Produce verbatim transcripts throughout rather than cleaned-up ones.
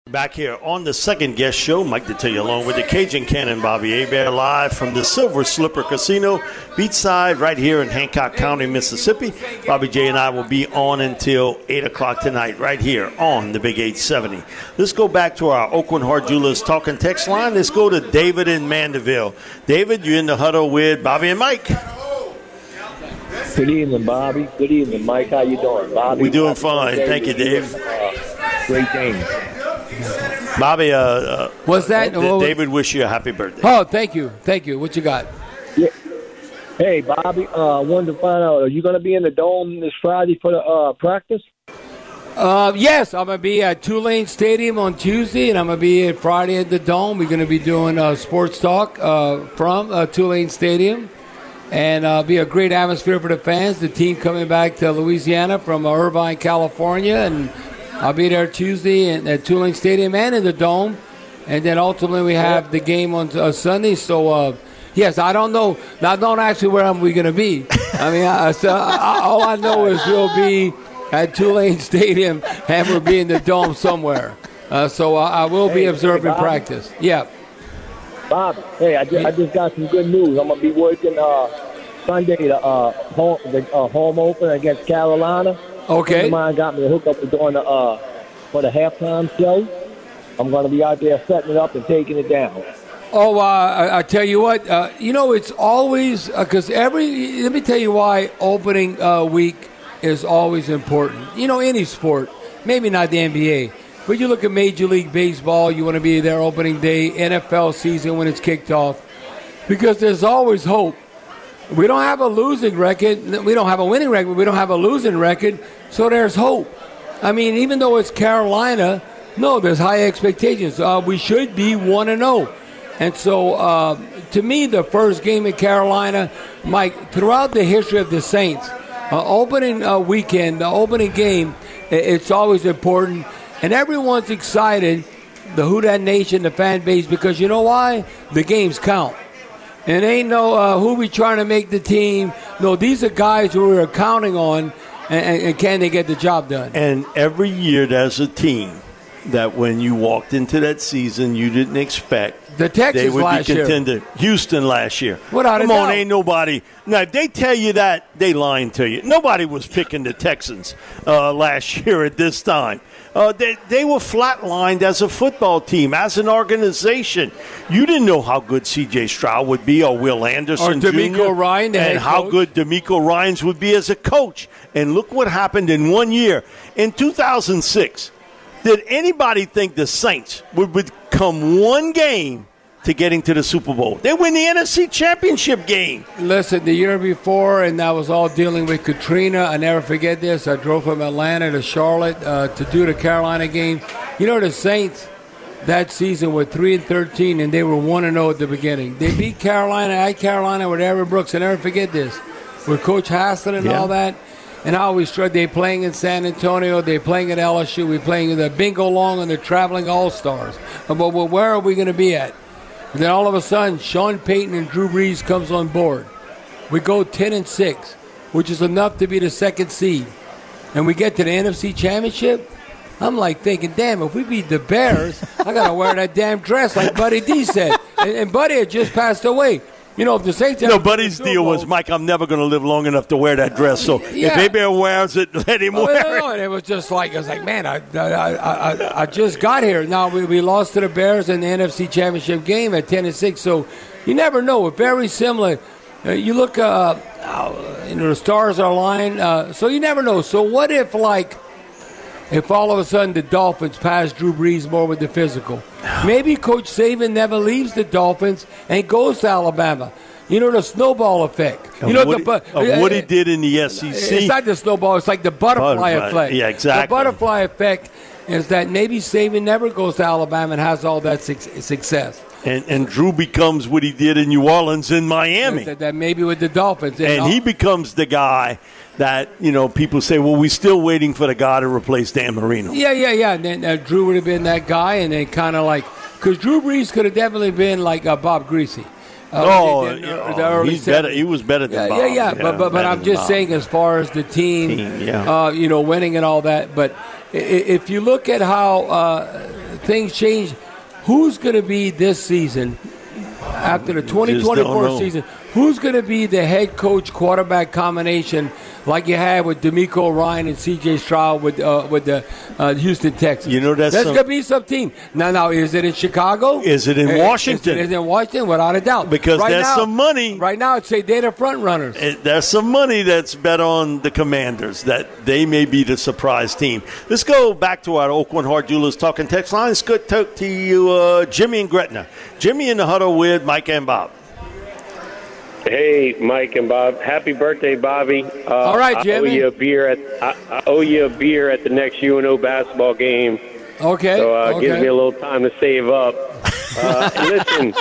Back here on the second guest show, Mike Detillier along with the Cajun Cannon, Bobby Hebert, live from the Silver Slipper Casino, beachside right here in Hancock County, Mississippi. Bobby J and I will be on until eight o'clock tonight right here on the Big eight seventy. Let's go back to our Oakland Hart Jewelers talking text line. Let's go to David in Mandeville. David, you're in the huddle with Bobby and Mike. Good evening, Bobby. Good evening, Mike. How you doing, Bobby? We're doing fine. Thank you, Dave. Uh, great game. Bobby, uh, uh, what's that? Uh, David, wish you a happy birthday. Oh, thank you. Thank you. What you got? Yeah. Hey, Bobby, I uh, wanted to find out, are you going to be in the Dome this Friday for the uh, practice? Uh, yes, I'm going to be at Tulane Stadium on Tuesday, and I'm going to be at Friday at the Dome. We're going to be doing uh, sports talk uh, from uh, Tulane Stadium, and uh, be a great atmosphere for the fans. The team coming back to Louisiana from uh, Irvine, California, and I'll be there Tuesday at Tulane Stadium and in the Dome. And then ultimately we have the game on uh, Sunday. So, uh, yes, I don't know. I don't actually where am we going to be. I mean, I, so I, all I know is we'll be at Tulane Stadium and we'll be in the Dome somewhere. Uh, so I, I will be hey, observing hey, practice. Yeah. Bob, hey, I just, I just got some good news. I'm going to be working uh, Sunday, the, uh, home, the uh, home opener against Carolina. Okay. Mine got me hooked up with doing the, uh, for the halftime show. I'm going to be out there setting it up and taking it down. Oh, uh, I, I tell you what, uh, you know, it's always, because uh, every, let me tell you why opening uh, week is always important. You know, any sport, maybe not the N B A, but you look at Major League Baseball, you want to be there opening day, N F L season when it's kicked off, because there's always hope. We don't have a losing record. We don't have a winning record. We don't have a losing record, so there's hope. I mean, even though it's Carolina, no, there's high expectations. Uh, we should be one and oh. And so, uh, to me, the first game in Carolina, Mike, throughout the history of the Saints, uh, opening uh, weekend, the opening game, it's always important. And everyone's excited, the Who Dat Nation, the fan base, because you know why? The games count. And ain't no uh, who we trying to make the team. No, these are guys who we're counting on, and, and can they get the job done? And every year there's a team that when you walked into that season you didn't expect. The Texans they would last be contender. year. Houston last year. Without Come a on, doubt. ain't nobody. Now, if they tell you that, they lying to you. Nobody was picking the Texans uh, last year at this time. Uh, they, they were flatlined as a football team, as an organization. You didn't know how good C J Stroud would be or Will Anderson or DeMeco Junior Ryan, the and head how coach. good DeMeco Ryans would be as a coach. And look what happened in one year. In two thousand six, did anybody think the Saints would become one game to getting to the Super Bowl? They win the N F C Championship game. Listen, the year before, and that was all dealing with Katrina. I never forget this. I drove from Atlanta to Charlotte uh, to do the Carolina game. You know, the Saints that season were three and thirteen, and they were one and oh at the beginning. They beat Carolina at Carolina with Aaron Brooks. I never forget this, with Coach Haslett and yeah. all that. And I always struck. They're playing in San Antonio. They're playing at L S U. We're playing in the Bingo Long and the Traveling All-Stars. But well, where are we going to be at? And then all of a sudden, Sean Payton and Drew Brees comes on board. We go ten and six, which is enough to be the second seed. And we get to the N F C Championship. I'm like thinking, damn, if we beat the Bears, I got to wear that damn dress like Buddy D said. And, and Buddy had just passed away. You know, if the Saints... No, Buddy's deal was, Mike, I'm never going to live long enough to wear that dress. So yeah. if A-Bear wears it, let him oh, wear no, no, it. And it was just like, I was like, man, I, I, I, I just got here. Now, we, we lost to the Bears in the N F C Championship game at ten and six. So you never know. We're very similar. Uh, you look, uh, uh, you know, the stars are aligned. Uh, so you never know. So what if, like, if all of a sudden the Dolphins pass Drew Brees more with the physical? Maybe Coach Saban never leaves the Dolphins and goes to Alabama. You know, the snowball effect. Of you know what, the, he, of what he did in the S E C. It's not the snowball. It's like the butterfly, butterfly effect. Yeah, exactly. The butterfly effect is that maybe Saban never goes to Alabama and has all that su- success. And, and Drew becomes what he did in New Orleans in Miami. That, that maybe with the Dolphins. And, and he becomes the guy that, you know, people say, well, we're still waiting for the guy to replace Dan Marino. Yeah, yeah, yeah. And then uh, Drew would have been that guy, and then kind of like, because Drew Brees could have definitely been like uh, Bob Greasy. Uh, oh, the, the, oh the early he's better. He was better than yeah, Bob. Yeah, yeah, yeah. But but, but I'm just Bob. saying, as far as the team, team yeah. uh, you know, winning and all that. But if you look at how uh, things change. Who's going to be this season, after the twenty twenty-four season, who's going to be the head coach quarterback combination like you had with D'Amico Ryan and C J Stroud with uh, with the uh, Houston Texans? You know, that's There's some, going to be some team. Now, now, is it in Chicago? Is it in Uh, Washington? Is it in Washington? Without a doubt. Because right there's now, some money. Right now, it's a data front runners. It, there's some money that's bet on the Commanders that they may be the surprise team. Let's go back to our Oakland Hard Jewelers talking text line. Let's go talk to you, uh, Jimmy and Gretna. Jimmy in the huddle with Mike and Bob. Hey, Mike and Bob. Happy birthday, Bobby. Uh, All right, Jimmy. I owe you a beer at I, I owe you a beer at the next U N O basketball game. Okay. So uh, okay. gives me a little time to save up. Uh, listen,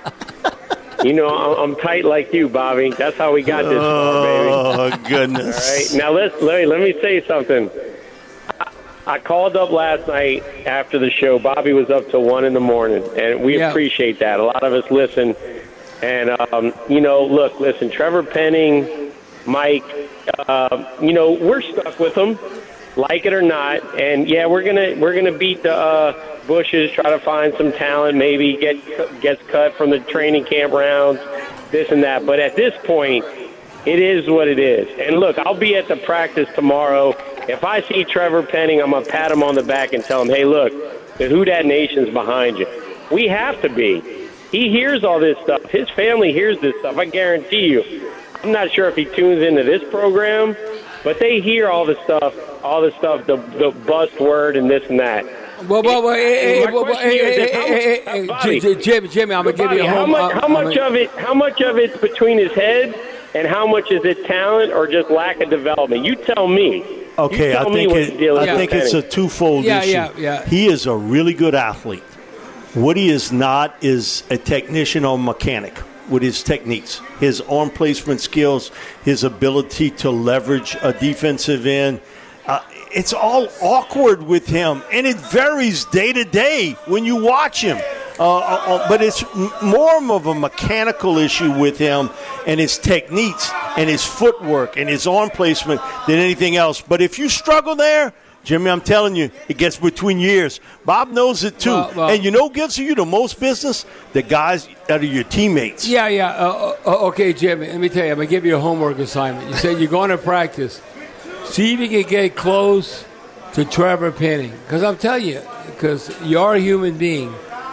you know I'm, I'm tight like you, Bobby. That's how we got this far, baby. Oh goodness! All right, now let's let me, let me say something. I, I called up last night after the show. Bobby was up till one in the morning, and we Yeah. appreciate that. A lot of us listen. And, um, you know, look, listen, Trevor Penning, Mike, uh, you know, we're stuck with them, like it or not. And, yeah, we're going to we're gonna beat the uh, Bushes, try to find some talent, maybe get gets cut from the training camp rounds, this and that. But at this point, it is what it is. And, look, I'll be at the practice tomorrow. If I see Trevor Penning, I'm going to pat him on the back and tell him, hey, look, the Who Dat Nation's behind you. We have to be. He hears all this stuff. His family hears this stuff. I guarantee you. I'm not sure if he tunes into this program, but they hear all the stuff, all the stuff, the the bust word and this and that. Well, well, well, hey, hey, My well, well, question hey, is, hey, how- hey, hey, hey, Bobby, Jimmy, Jimmy, Jimmy, I'm gonna give Bobby, you a how home. much, uh, how I'm much gonna- of it? How much of it's between his head, and how much is it talent or just lack of development? You tell me. Okay, You I tell me think what's it, the deal I with think it's a Penning. twofold Yeah, issue. yeah, yeah. He is a really good athlete. What he is not is a technician or mechanic with his techniques, his arm placement skills, his ability to leverage a defensive end. Uh, it's all awkward with him, and it varies day to day when you watch him. Uh, uh, but it's m- more of a mechanical issue with him and his techniques and his footwork and his arm placement than anything else. But if you struggle there, Jimmy, I'm telling you, it gets between your ears. Bob knows it too. Well, well, and you know who gives you the most business? The guys that are your teammates. Yeah, yeah. Uh, uh, okay, Jimmy, let me tell you, I'm going to give you a homework assignment. You said you're going to practice. See if you can get close to Trevor Penning. Because I'm telling you, because you're a human being.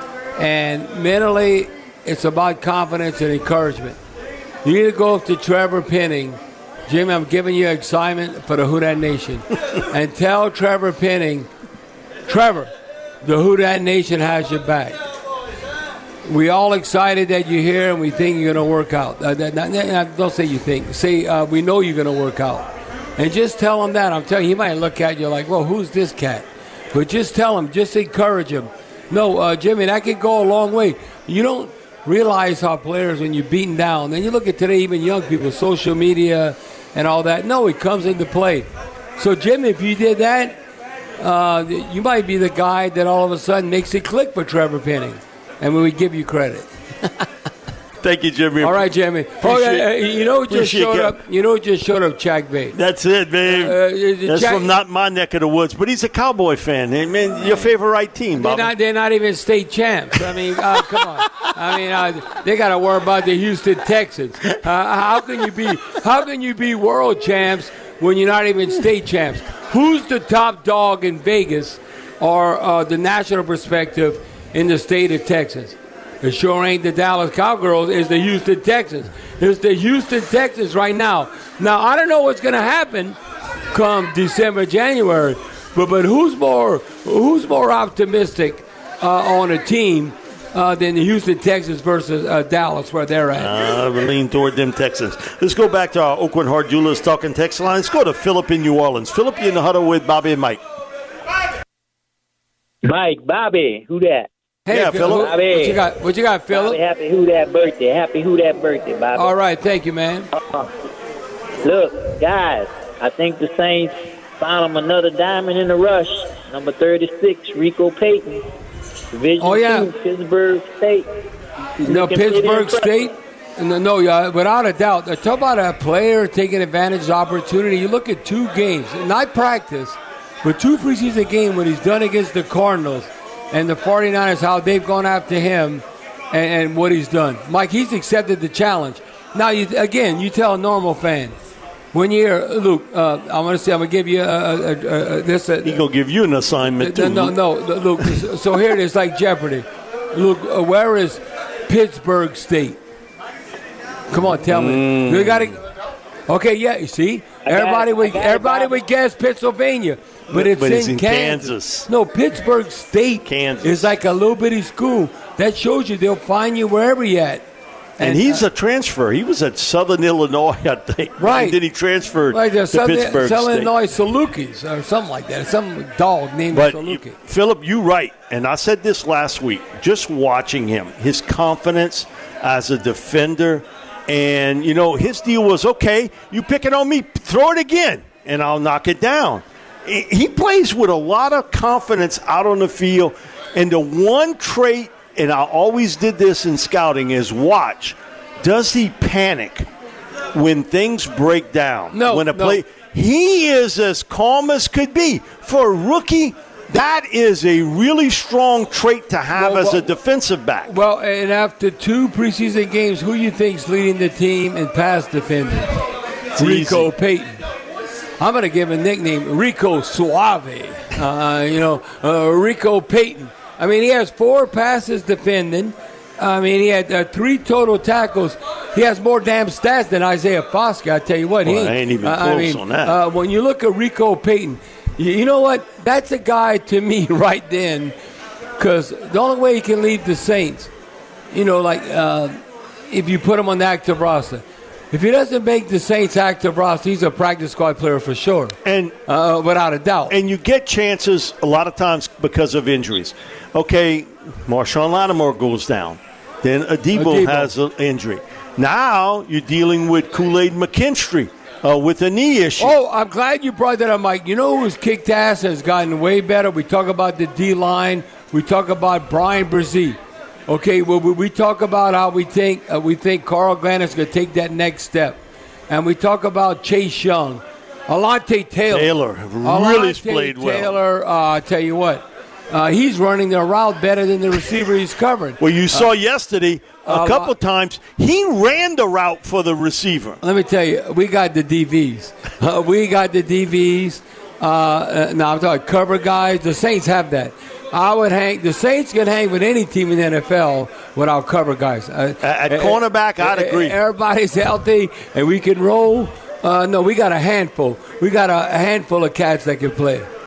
And mentally, it's about confidence and encouragement. You need to go up to Trevor Penning. Jimmy, I'm giving you assignment for the Who Dat Nation. And tell Trevor Penning, Trevor, the Who Dat Nation has your back. We all excited that you're here, and we think you're going to work out. Uh, that, not, not, don't say you think. Say uh, we know you're going to work out. And just tell him that. I'm telling you, he might look at you like, well, who's this cat? But just tell him, just encourage him. No, uh, Jimmy, that could go a long way. You don't realize how players, when you're beaten down, then you look at today, even young people, social media and all that. No, it comes into play. So, Jimmy, if you did that, uh, you might be the guy that all of a sudden makes it click for Trevor Penning. And we would give you credit. Thank you, Jimmy. All right, Jimmy. Oh, yeah, uh, you know who just appreciate showed it. up? You know who just showed up? Chak Bay. That's it, babe. Uh, That's Jack- from not my neck of the woods, but he's a Cowboy fan. Hey, man, your favorite right team, They're Bob. not, they're not even state champs. I mean, uh, come on. I mean, uh, they got to worry about the Houston Texans. Uh, how can you be? How can you be world champs when you're not even state champs? Who's the top dog in Vegas, or uh, the national perspective in the state of Texas? It sure ain't the Dallas Cowgirls. It's the Houston Texans. It's the Houston Texans right now. Now I don't know what's going to happen come December, January, but but who's more who's more optimistic uh, on a team uh, than the Houston Texans versus uh, Dallas, where they're at? Uh, we lean toward them Texans. Let's go back to our Oakland Hard Jewelers talking text line. Let's go to Philip in New Orleans. Philip, you in the huddle with Bobby and Mike. Mike, Bobby, who that? Hey, Yeah, Phil, Phillip. what, what you got? What you got, Bobby, Philip? happy who that birthday. Happy who that birthday, Bobby. All right, thank you, man. Uh, look, guys, I think the Saints found them another diamond in the rush. Number thirty-six, Rico Payton. Division Oh, yeah. two, Pittsburgh State. He's No, looking pretty Pittsburgh impressive. State. No, no, yeah, without a doubt. Uh, Talk about a player taking advantage of opportunity. You look at two games, not practice, but two preseason games when he's done against the Cardinals. and the 49ers, how they've gone after him and, and what he's done. Mike, he's accepted the challenge. Now, you, again, you tell a normal fan, when you're, Luke, uh, I'm going to say, I'm going to give you a, a, a, a, this. He's going to give you an assignment, too. No, no, no, Luke. So here it is, like Jeopardy. Luke, uh, where is Pittsburgh State? Come on, tell me. Mm. You got to. Okay, yeah, you see? Everybody would everybody would guess Pennsylvania, but it's, but in, it's in Kansas. Kansas. No, Pittsburgh State Kansas. is like a little bitty school. That shows you they'll find you wherever you're at. And, and he's uh, a transfer. He was at Southern Illinois, I think. Right. And then he transferred right, to Southern, Pittsburgh Southern State. Illinois Salukis or something like that. Some dog named but Saluki. You, Philip, you're right. And I said this last week. Just watching him, his confidence as a defender. And, you know, his deal was, okay, you pick it on me, throw it again, and I'll knock it down. He plays with a lot of confidence out on the field. And the one trait, and I always did this in scouting, is watch. Does he panic when things break down? No, when a no. play, he is as calm as could be. For a rookie, that is a really strong trait to have well, as well, a defensive back. Well, and after two preseason games, who you think's leading the team in pass defending? Rico easy. Payton. I'm going to give a nickname, Rico Suave. Uh, you know, uh, Rico Payton. I mean, he has four passes defending. I mean, he had uh, three total tackles. He has more damn stats than Isaiah Foskey. I tell you what, well, he ain't, ain't even uh, close I mean, on that. Uh, when you look at Rico Payton, you, you know what? That's a guy to me right then, because the only way he can leave the Saints, you know, like uh, if you put him on the active roster. If he doesn't make the Saints active roster, he's a practice squad player for sure, and uh, without a doubt. And you get chances a lot of times because of injuries. Okay, Marshawn Lattimore goes down. Then Adebo, Adebo. has an injury. Now you're dealing with Kool-Aid McKinstry uh, with a knee issue. Oh, I'm glad you brought that up, Mike. You know who's kicked ass and has gotten way better? We talk about the D-line. We talk about Brian Brzee. Okay, well, we talk about how we think uh, we think Carl Glenn is going to take that next step. And we talk about Chase Young. Alante Taylor. Taylor really Alante played well. Taylor, uh, I tell you what, uh, he's running the route better than the receiver he's covering. Well, you saw uh, yesterday a uh, couple times he ran the route for the receiver. Let me tell you, we got the D Vs. Uh, we got the D Vs. Uh, uh, now I'm talking cover guys. The Saints have that. I would hang. The Saints can hang with any team in the N F L without cover guys. Uh, At uh, cornerback, I'd uh, agree. Everybody's healthy, and we can roll. Uh, no, we got a handful. We got a, a handful of cats that can play.